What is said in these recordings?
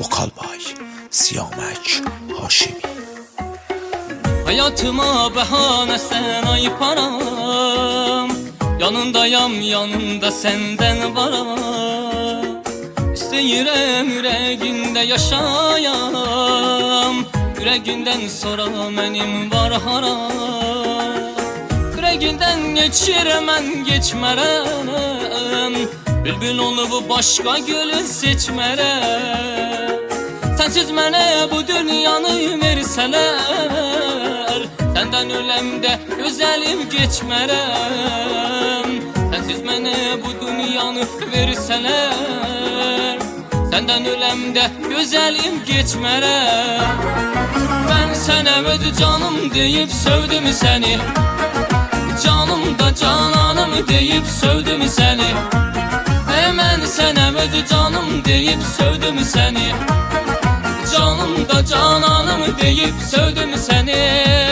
Vokalbay Siyamək Haşimi. Hayatıma bahane sen ayıparam, yanındayam, yanında senden varam. İsteyirəm yüreğinde yaşayam, yüreğinden sonra mənim var haram. Yüreğinden geçiremem geçmerem, bülbül olup başka gülü seçmerem. Sensiz mənə bu dünyanı versələr, səndən öləmdə gözəlim geçmərəm. Sensiz mənə bu dünyanı versələr, səndən öləmdə gözəlim geçmərəm. Mən sənə öz canım deyib sövdüm səni, canım da cananım deyib sövdüm səni. Mən sənə öz canım deyib sövdüm səni, canım da cananım deyib sövdüm səni.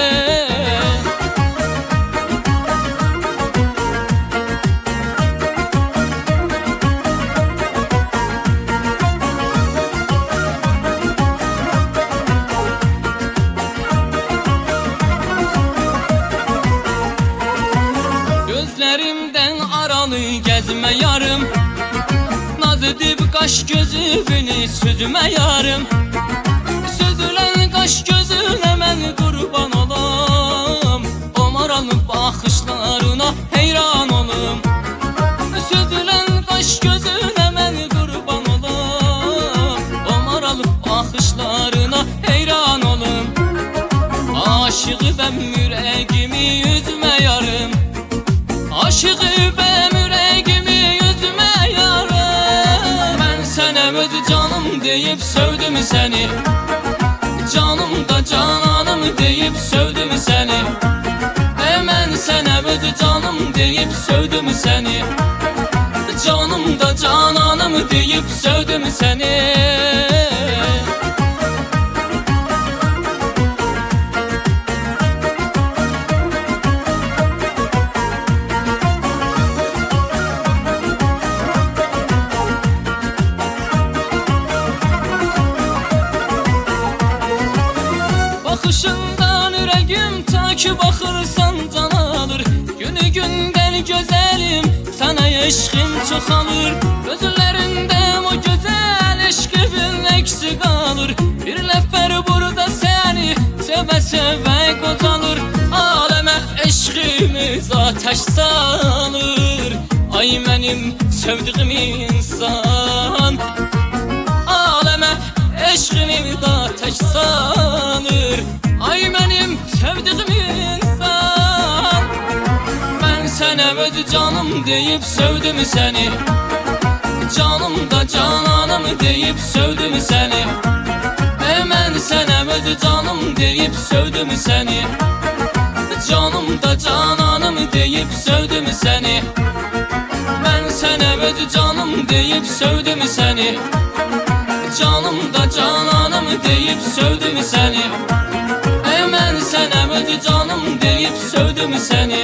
Gözlerimden aralı gezme yarım, naz edip kaş gözünü süzme yarım. Süzülen kaş gözüne mən kurban olam, o maralı bakışlarına heyran olum. Süzülen kaş gözüne mən kurban olam, o maralı bakışlarına heyran olum. Aşığı ben yüreğimi yüzme yarım, aşığı ben yüreğimi yüzme yarım. Ben sənə öz canım deyib sövdüm səni, canım da cananım deyib sövdüm səni. Mən sənə öz canım deyib sövdüm səni, canım da cananım deyib sövdüm səni. Bakışından yüreğim ta ki bakırsan can alır. Günü günden güzelim sana eşkim çoxalır. Gözlerinde o güzel eşkimin eksik kalır. Bir nefer burada seni seve seve qocalır. Aleme eşkimiz ateş salır, ay mənim sevdiğim insan. Aleme eşkimiz ateş salır, ay mənim sevdiğim insan. Ben sənə öz canım deyib sövdüm səni, canım da cananım deyib sövdüm səni. Mən sənə öz canım deyib sövdüm səni, canım da cananım deyib sövdüm səni. Ben sənə öz canım deyib sövdüm səni, canım da cananım deyib sövdüm səni. Mən sənə öz canım deyib sövdüm səni,